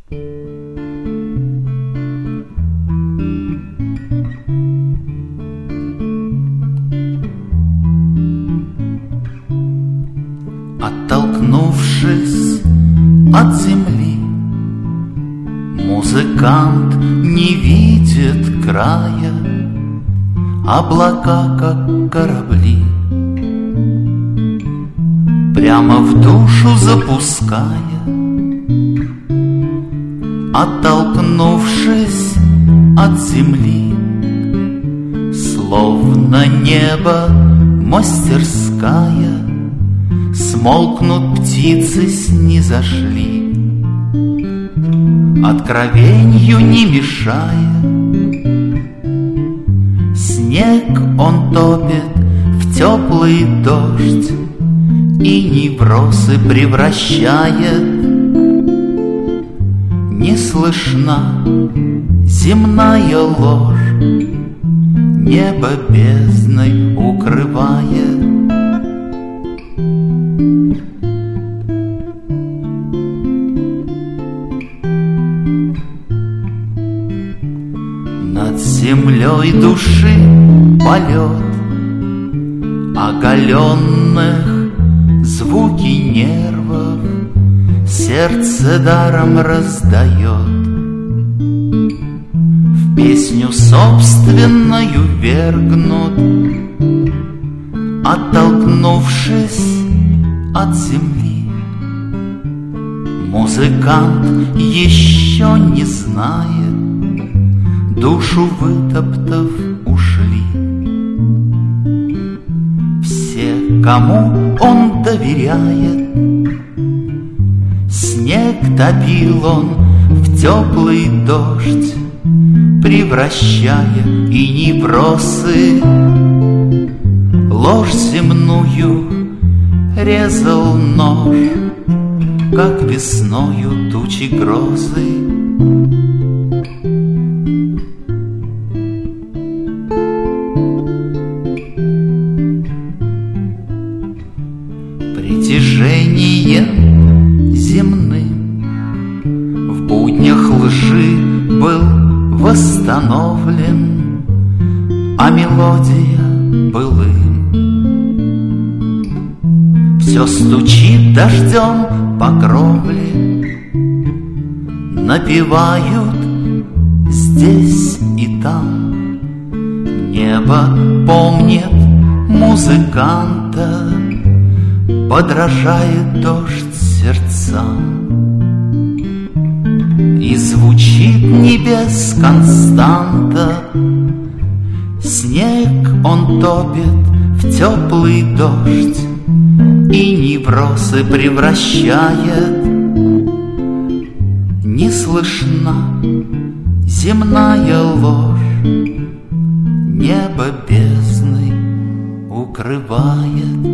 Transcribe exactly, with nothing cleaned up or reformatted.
Оттолкнувшись от земли, музыкант не видит края. Облака, как корабли, прямо в душу запуская. Оттолкнувшись от земли, словно небо мастерская, смолкнут птицы, снизошли, откровенью не мешая. Снег он топит в теплый дождь и невросы превращает. Не слышна земная ложь, небо бездной укрывает. Над землей души полет оголенных, звуки нервов сердце даром раздает. В песню собственную вергнут, оттолкнувшись от земли. Музыкант еще не знает, душу вытоптав ушли. Все, кому он доверяет, снег топил он в теплый дождь, превращая и невросы. Ложь земную резал нож, как весною тучи грозы. Притяжением земным в буднях лжи был восстановлен, а мелодия былым. Все стучит дождем по кровле, напевают здесь и там. Небо помнит музыканта, подражает дождь сердцам. И звучит небес константа, снег он топит в теплый дождь и невросы превращает. Не слышна земная ложь, небо бездной укрывает.